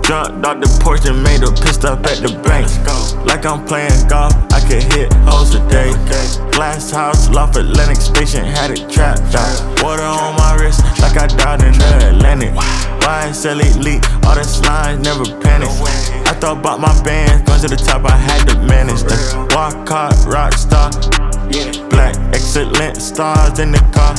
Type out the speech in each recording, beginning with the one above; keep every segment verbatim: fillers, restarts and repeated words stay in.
Jumped off the porch and made a pissed up at the bank. Like I'm playing golf, I could hit hoes today. Glass house, loft Atlantic station, had it trapped out. Water on my wrist, like I died in the Atlantic. Y S L elite, all the slimes, never panic. I thought about my bands, going to the top, I had to manage them. Walk hard, rock star, black, excellent stars in the car.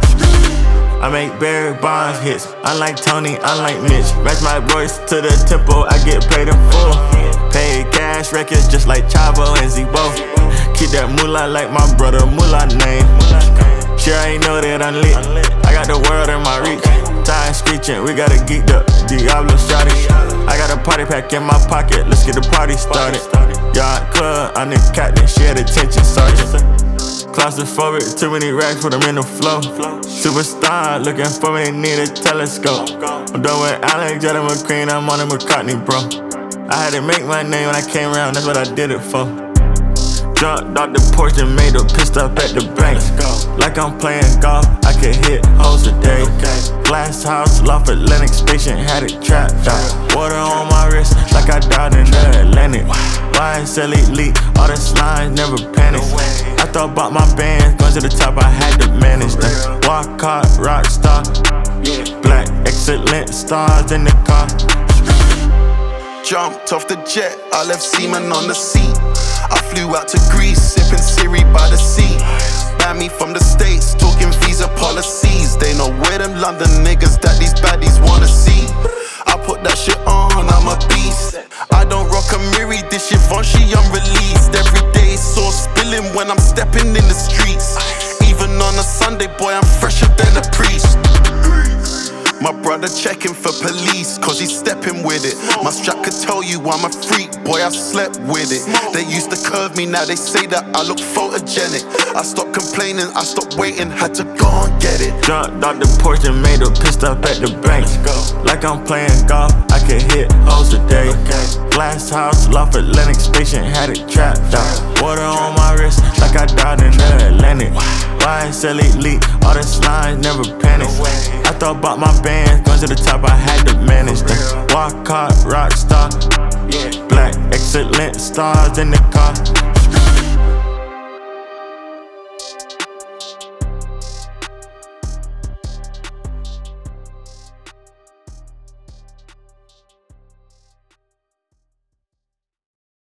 I make Barry Bonds hits, unlike Tony, unlike Mitch. Match my voice to the tempo, I get paid in full. Paid cash records just like Chavo and Zebo. Keep that moolah like my brother Moolah name. Sure ain't know that I'm lit, I got the world in my reach. Time screeching, we gotta geek up, Diablo shotty. I got a party pack in my pocket, let's get the party started. Yacht club, I'm the captain, she had attention sergeant. Claustrophobic, too many racks, put them in the flow. Superstar, looking for me, need a telescope. I'm done with Alexander McQueen, I'm on a McCartney, bro. I had to make my name when I came around, that's what I did it for. Jumped off the porch and made a pissed up at the bank. Like I'm playing golf, I could hit hoes today. Glass house, loft Atlantic station, had it trapped out. Water on my wrist, like I died in the Atlantic. Y S L elite, all the slimes, never panic. I thought about my bands, going to the top, I had to manage them. Walk hard, rock star, black, excellent stars in the car. Jumped off the jet, I left semen on the seat. I flew out to Greece, sipping Siri by the sea. Banned me from the States, talking visa policies. They know where them London niggas that these baddies wanna see. I put that shit on, I'm a beast. I don't rock a Miri, this shit on, she unreleased. Every day sauce spilling when I'm stepping in the streets. Even on a Sunday, boy, I'm fresher than a priest. My brother checking for police, cause he's stepping with it. My strap could tell you I'm a freak, boy, I slept with it. They used to curve me, now they say that I look photogenic. I stopped complaining, I stopped waiting, had to go and get it. Jumped off the porch and made a pissed up at the bank. Like I'm playing golf, I could hit hoes today. Glass house, loft Atlantic station, had it trapped out. Water on my wrist, like I died in the Atlantic. Y S L elite, all the slimes, never panic. I thought about my bands, going to the top, I had to manage them. Walk hard, rock star, black, excellent stars in the car.